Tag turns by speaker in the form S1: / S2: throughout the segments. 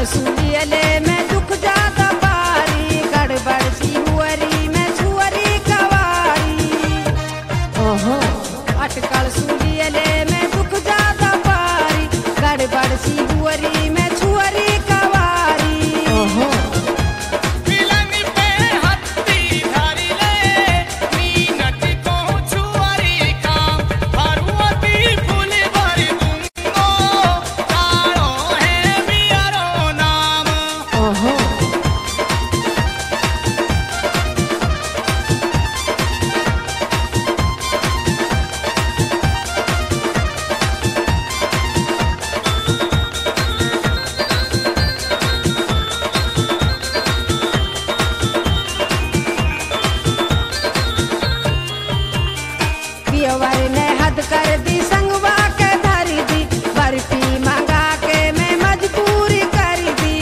S1: सूलियले में दुख जाता पारी, गड़बड़ सी हुअरी में छुअरी कवारी। ओहो अटकल सूलियले में दुख जाता पारी, गड़बड़ सी हुअरी में छुअरी कवारी। ओहो पियवर ने हद कर दी, संगवा के धर दी, बर्फी मंगा के मैं मजबूरी कर दी।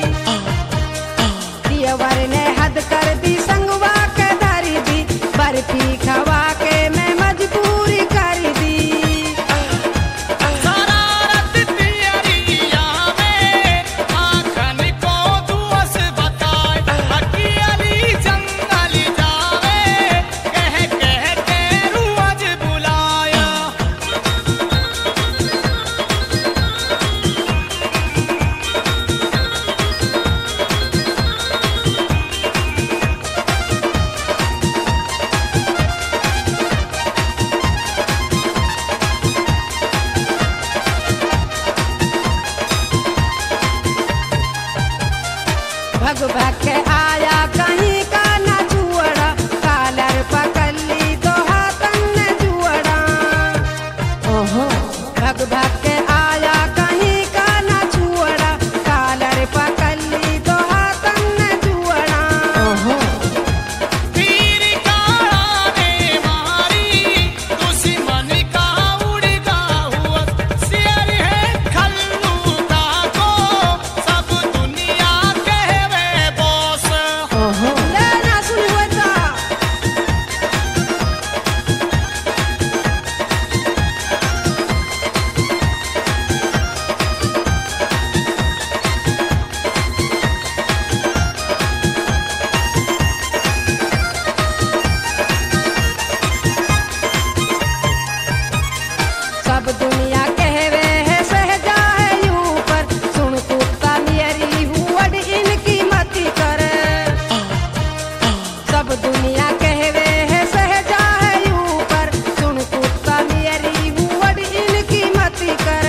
S1: पियवर ने हद कर दी, संगवा के धर दी, बर्फी खवा के मैं मजबूरी कर दी। भग भग के आया कहीं का न जुअड़ा, कालर पकड़ ली तो हाथन न जुअड़ा। ओहो भग भग के आया कहीं का न जुअड़ा, कालर पकड़ ली तो हाथन न जुअड़ा। ओहो सब दुनिया कहवे है सहजा है ऊपर, सुन कुत्ता मेरी हुअड इनकी मती कर। सब दुनिया कहवे है सहजा है ऊपर, सुन कुत्ता मेरी हुअड इनकी मती कर।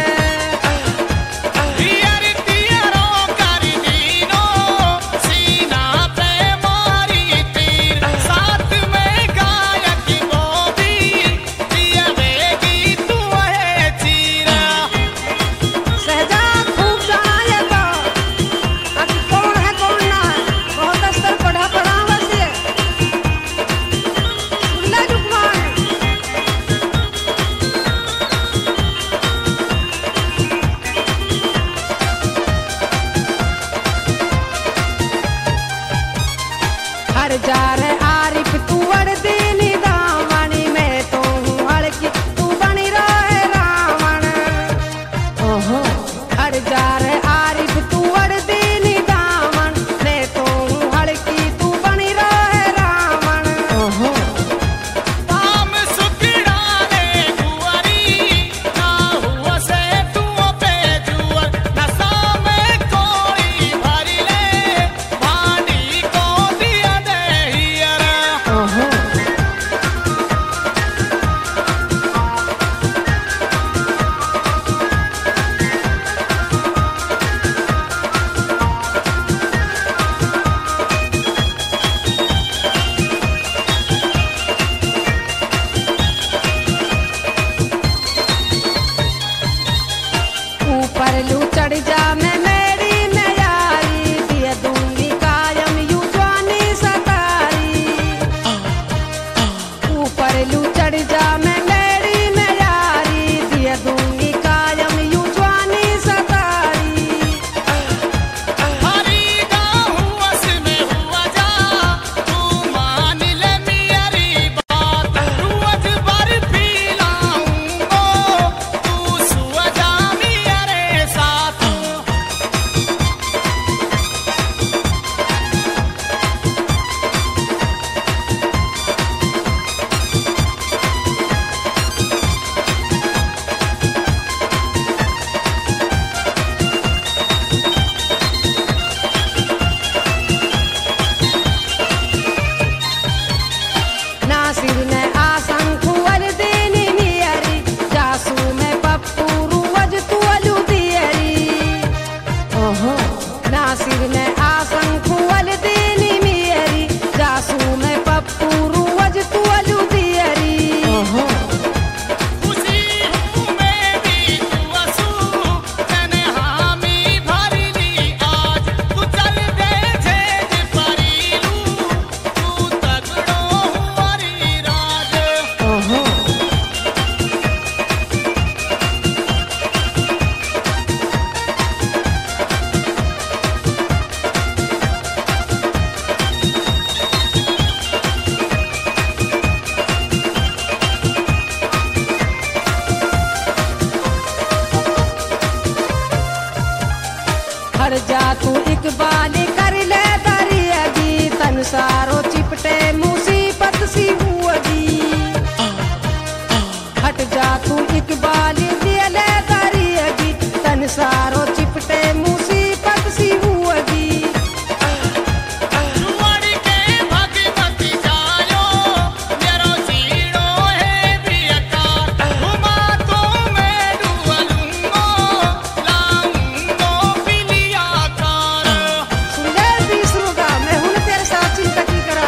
S1: हर जार आरिफ तू अड़ देनी दामनी, मैं तो हूँ हड़की तू बनी रहे रावण। ओहो हर जार आरिफ तू अड़ देनी दामन, मैं तो हूँ हड़की तू बनी रहे रावण। ओहो ऊपर लू चढ़ जा मैं मेरी नयारी, दिया दूंगी कायम यू जवानी सतारी। ऊपर लू चढ़ जा मैं मेरी नयारी, दिया दूंगी कायम यू जवानी सतारी।
S2: हरी गाँव में हुआ जा, तू मान ले मेरी बात, रोज बर्फी लाऊंगो, तू सुआ जा मेरे साथ।
S1: हट जा तू इकबाल कर ले दरियागी तन सारो चिपटे मुसीबत सी हुआगी हट जा तू इकबाल ले दरियागी तन सारो चिपटे मुसीबत सी हुआगी
S2: जुआड़ी के भागी मत जायो मेरो जीरो है भी अकार घुमा तो मैं डुअलूंगो लाऊंगो पिलिया कार
S1: सुन ले बीसरूगा मैं हूं तेरे साथ चिंता की करा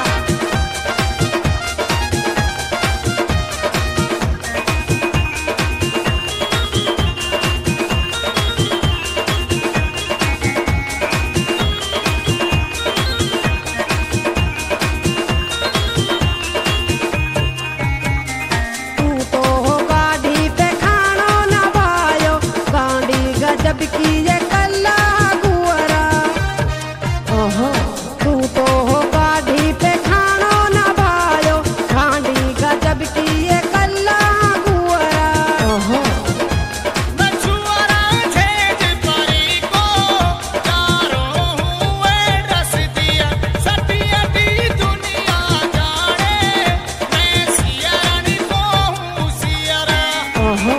S1: तू तो हो गाड़ी पे खानो न भायो गाड़ी गजब की ये कल्ला गुअरा ओहो तू तो हो गाड़ी पे खानो न भायो गाड़ी गजब की ये कल्ला गुअरा ओहो
S2: मछुआरा छेज परी को चारों हुए रस दिया सटिया दी दुनिया जाने मैं सियारानी को हूँ सियारा
S1: ओहो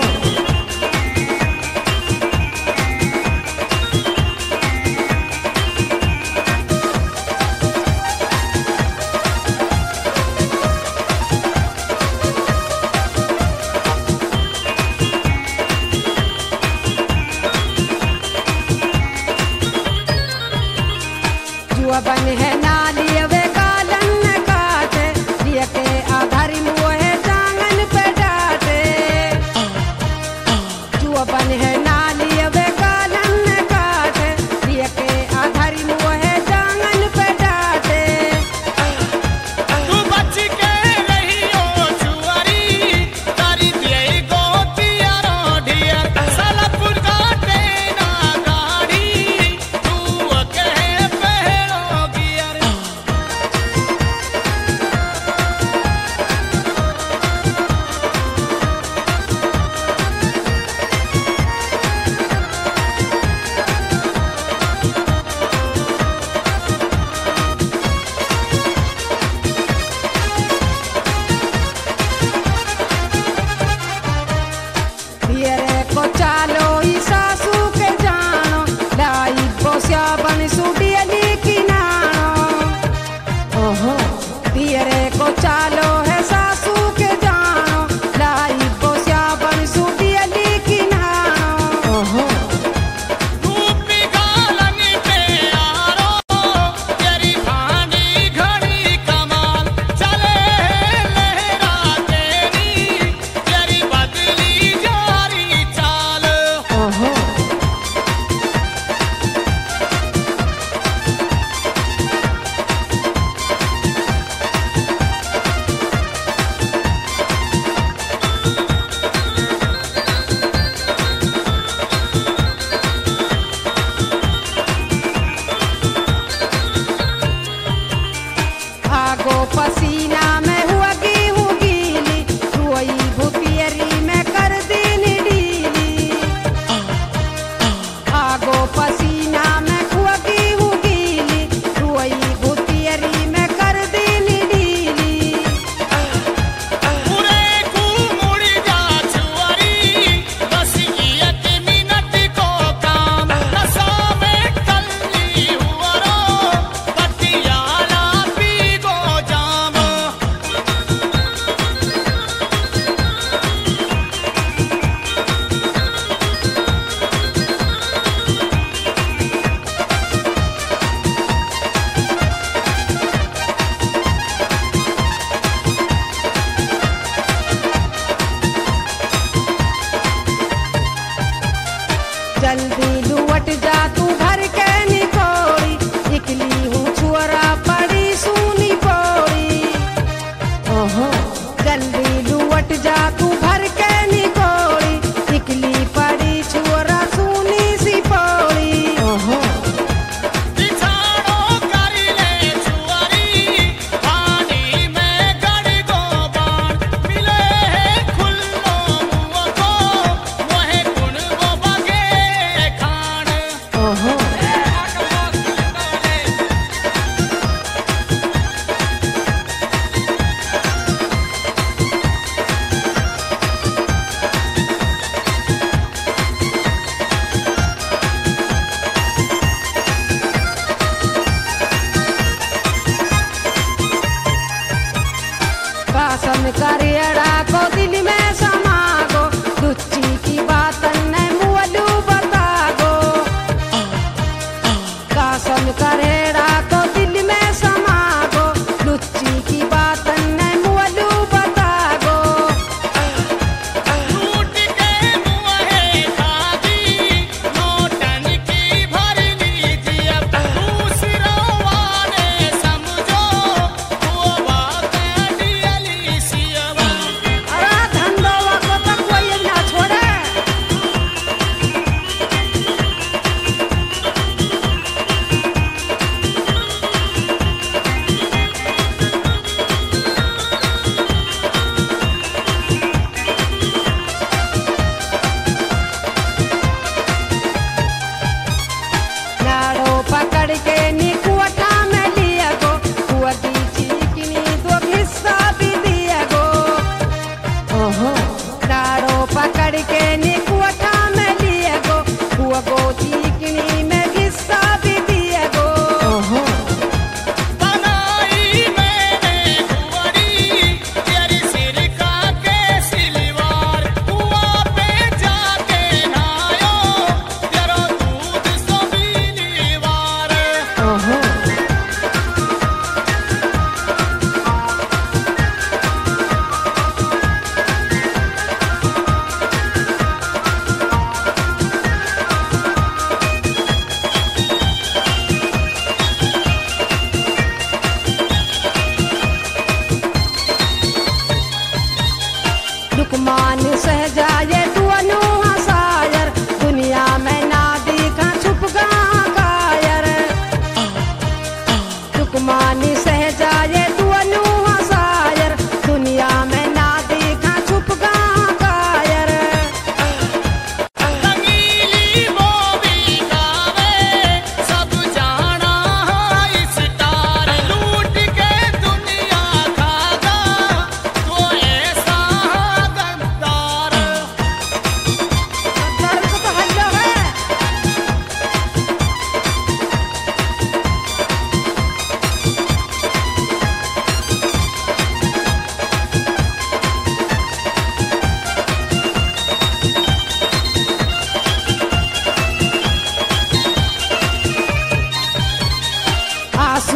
S1: जुआ बन है नाली वे कालन काटे लिए के आधारी मुहे जांगन पे डाटे जुआ बन है नाली वे कालन काटे लिए के आधारी मुहे जांगन पे डाटे
S2: तू बच के रहियो छुआरी तारी दिए गोतियारो ढियर सलपुर काटे ना गाड़ी तू कहे पहरो गियर
S1: धीरे को चालो ई सासू के जानो लाई बोसिया बन सुडियली की नानो ओहो धीरे को चालो है सासू के जानो लाई बोसिया बन सुडियली की नानो ओहो
S2: रूपी गालन पे आरो तेरी भांडी घड़ी कमाल चले लहरा तेरी तेरी बदली जारी चाल
S1: ओहो आगो पसीना में हुआ गेहूं गीली रुई भुतियरी में कर दीनी ढीली आगो पसीना में हुआ गेहूं गीली रुई भुतियरी में कर दीनी ढीली
S2: पूरे को मुड़ जा छुआरी बस एक मिनट को काम रसा में कल्ली हुआ रो पटियाला पी गो जाम
S1: जल्दी लुवट जा तू घर के निकोड़ी इकली हूँ छुअरा पड़ी सुनी पौड़ी ओहो जल्दी लुवट जा तू घर के निकोड़ी इकली पड़ी छुअरा सुनी सी पौड़ी ओहो
S2: बिछाड़ो कर ले छुआरी पानी में गड़ गो बाण मिले खुल्लो मुँह को मोहे गुण वो बगे खान
S1: ओहो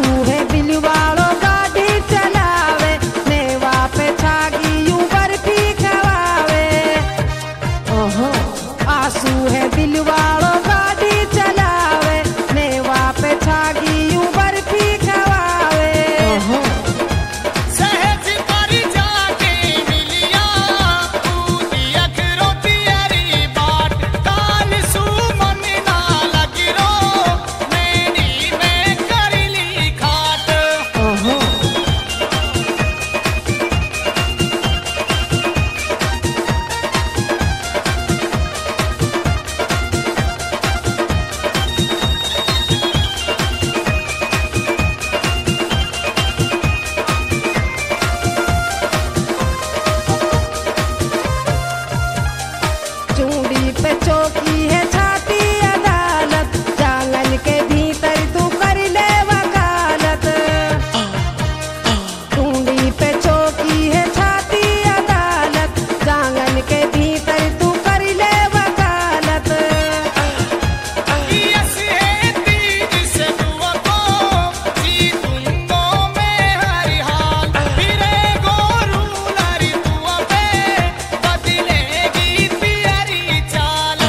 S1: आंसू है दिलवाड़ो गाड़ी चलावे, मेवा पे छागी यूं बर्फी खवावे। ओहो आंसू है दिलवाड़ो गाड़ी चलावे, मेवा पे छागी यूं बर्फी खवावे। ओहो
S2: सहज पर जाके मिलिया ऊदी अखरों तियरी बाट, काल सू मन ना लगिरो नैनी में कर ली खाट।
S1: ओहो चूड़ी पे चौकी है छाती अदालत, जांगल के भीतर तू कर ले वकालत। चूड़ी पे चौकी है छाती अदालत, जांगल के भीतर तू कर ले वकालत।
S2: यस है तीज से दुआ को जीतूंगो मैं हर हाल, फिरे गोरू लरी दुआ पे बदलेगी तियरी चाल।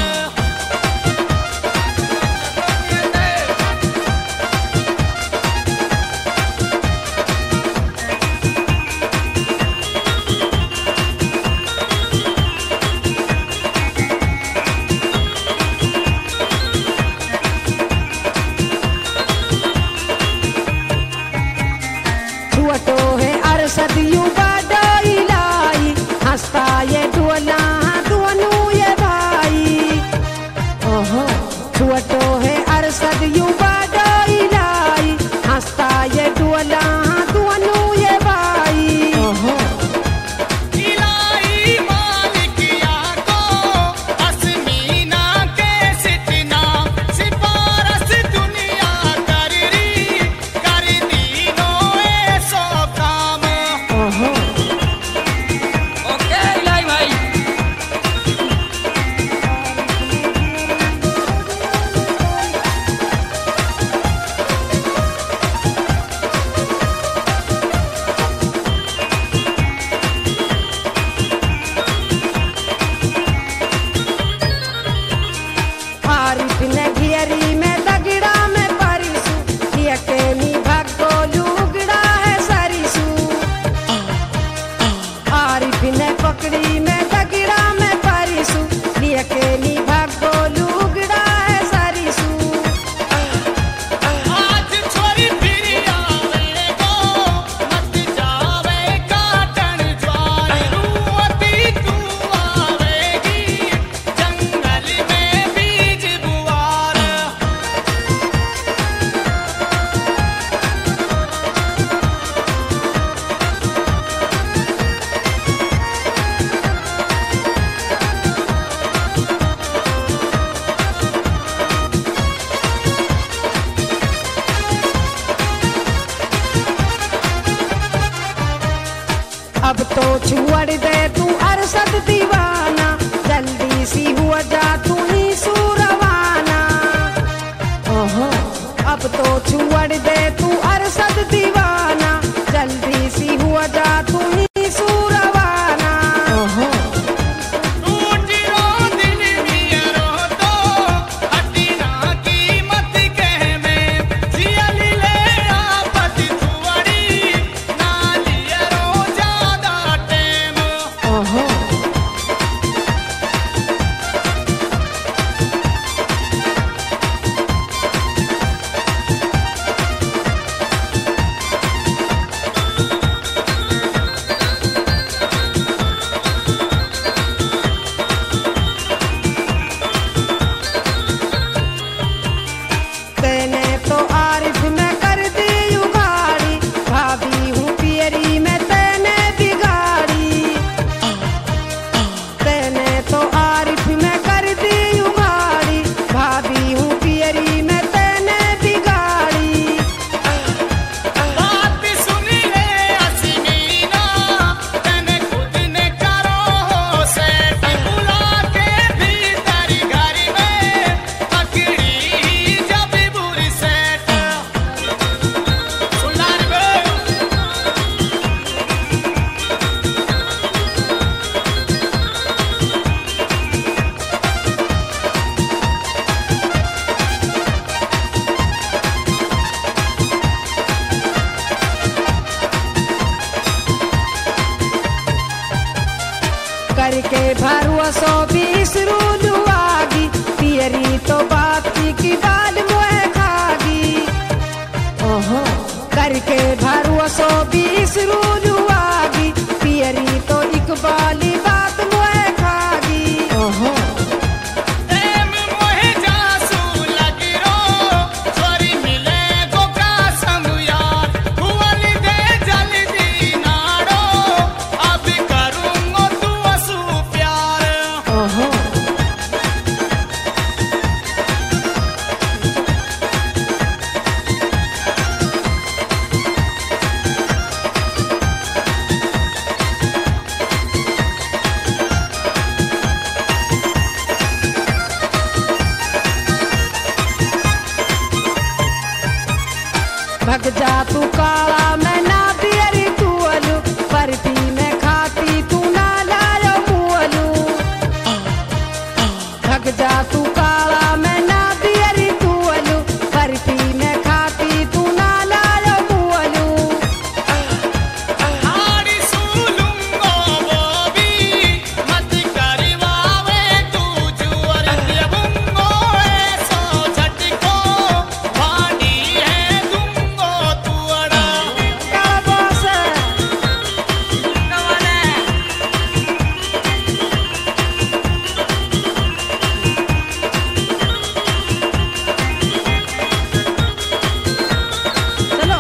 S1: छुअटो है अरसद यूं बाडोई लाई, हंसता ये डुअला दुअनु ये भाई। ओहो छुअटो है अरसद यूं बाडोई लाई, हंसता ये डुअला दुअनु ये भाई। ओहो
S2: इलाही मालिकिया को असमीना के सितना, सिफारस दुनिया कर दीनो ऐसो काम।
S1: ओहो
S2: ओके इलाही भाई।
S1: आरिफ ने घेरी में दगड़ा में परिसू, ये केनी भगो लुगड़ा है सरिसू। आरिफ ने पकड़ी में दगड़ा में परिसू, ये केनी भगो लुगड़ा है सरिसू।
S2: आज छोरी फिर आवे गो, मत जावे काटन ज्वार, रुअती तू आवेगी जंगल में बीज बुआर।
S1: अब तो छुअड़ दे तू अरसद दीवाना, जल्दी सी हुआ जा तू ही सूरवाना। ओहो अब तो छुअड़ दे तू अरसद दीवाना, जल्दी सी हुआ जा तू ही सूरवाना। ओहो
S2: टूटियो दिल मियरो तो हटीना कीमत कह में, जियल ले आपत थुअड़ी ना लियरो ज्यादा टेम।
S1: ओहो भरुआ 120 रूलू आगी पियरी तो बाती की बाल मुहे खागी। ओहो करके भरुआ 120 रूलू आगी पियरी तो इकबाली बात मुहे खागी। ओहो
S2: प्रेम मोहे जासू लगी रो छोरी मिले को कसम यार हुअल दे जल्दी नाड़ो अब करूँगो तू असू प्यार।
S1: ओहो भग जा तू काला मैं ना पियरी तू अलू परती में खाती तू ना लायो मुअलू। भग जा तू काला मैं ना पियरी तू अलू परती में खाती तू ना लायो मुअलू।
S2: हाड़ी सूलूंगो वो भी मत करवावे तू जुअर देवूंगो ऐसो झटको भाड़ी है दूंगो तू अड़ा।
S1: काबोस
S2: कवने
S1: चलो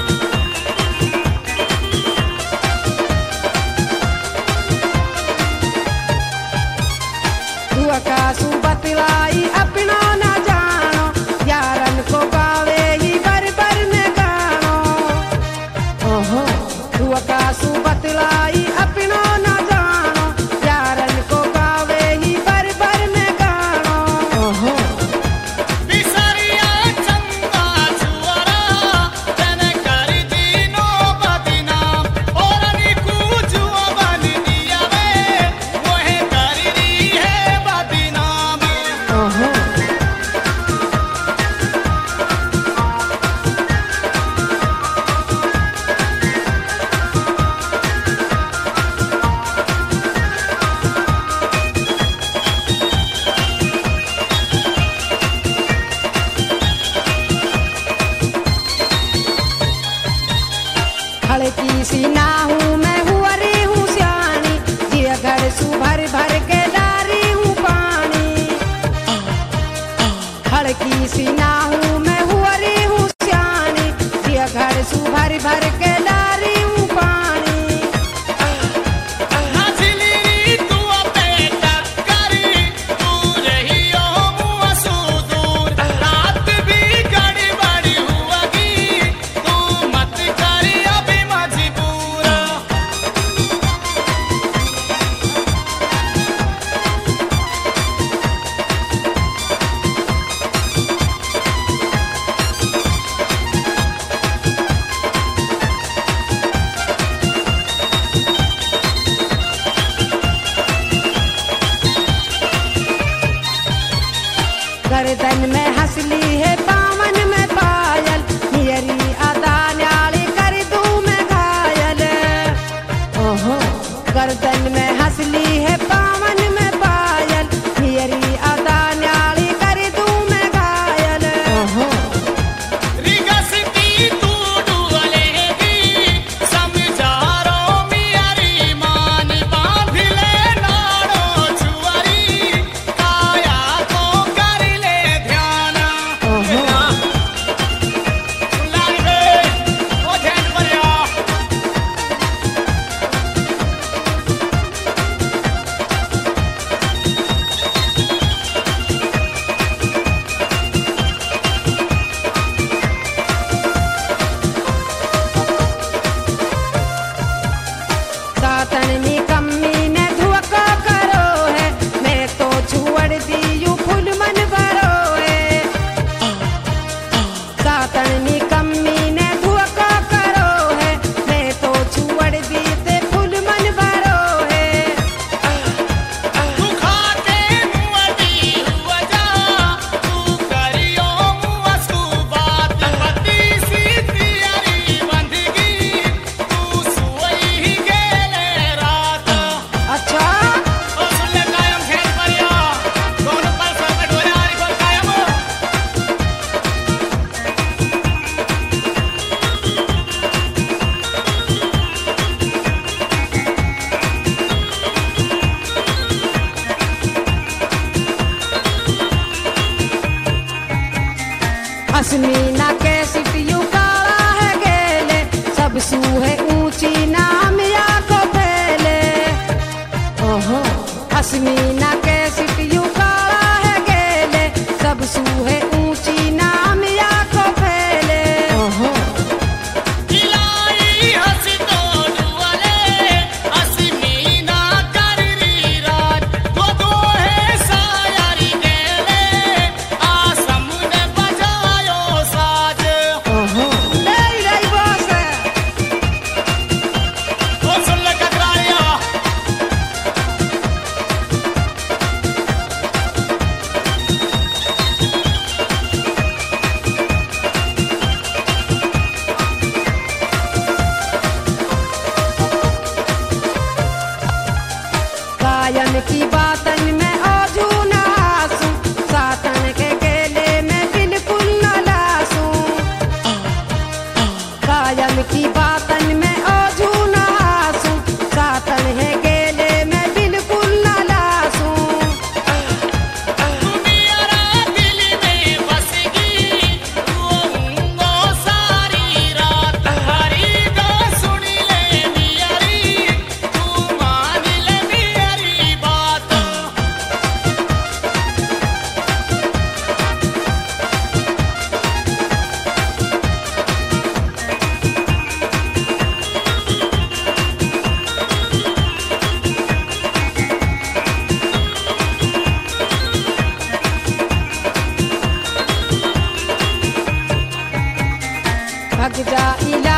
S1: दुआ का सु बतलाई अपना ना जानो यारन को गावे ही बर बर में गानो। ओहो दुआ का सु बतलाई अपना ना जानो यारन को गावे ही बर बर में गानो। ओहो
S2: बिसरिया चंदा जुअरा तेने कर दीनो बदनाम और निकू जुआ बन दिया वे मोहे कर दी है बदनाम।
S1: ओहो हड़की सी ना हूँ मैं हुअरी हूँ सियानी जिया घर सु भर भर के डारी हूँ पानी। हड़की सी ना हूँ मैं हुअरी हूँ सियानी जिया घर सु भर भर के डारी हूँ पानी।
S2: नाचली तू अपे टक्करी तू रही हो मुँह सुदूर रात भी गड़बड़ी हुआगी तू मत करी अभी मजबूर।
S1: गर्दन में हंसली है पावन में पायल हियरी अदा न्याली कर दूं मैं घायल। ओहो गर्दन में हंसली है पावन में पायल हियरी अदा न्याली कर दूं मैं घायल। ओहो
S2: रिगसती तू डुअलेगी समझारो मियारी मान बांध ले नाड़ो छुअरी काया को कर ले ध्यान।
S1: ओहो हसमीना के सिटियू काला है गेले सब सूहे ऊंची नाम या को फैले ओहो हसमीना के सिटियू काला है गेले सब सूहे ऊंची नाम या को फैले ओहो
S2: खिलाई हंस तो डुअले हसमीना कर री रात दो है सायारी गेले आसम ने बजायो साज
S1: ओहो नहीं रही बस
S2: ओ सुन ले ककराया
S1: गायन की बातन में आजू न आसूं सातन के गेले में बिल्कुल न लासूं गायन की बातन में आजू न आसूं सातन है गेले में बिल्कुल न लासूं
S2: मेरा दिल में बसगी रोऊंगा सारी रात हरी गा सुन ले मियारी तू मान ले मेरी बात
S1: भग जा इला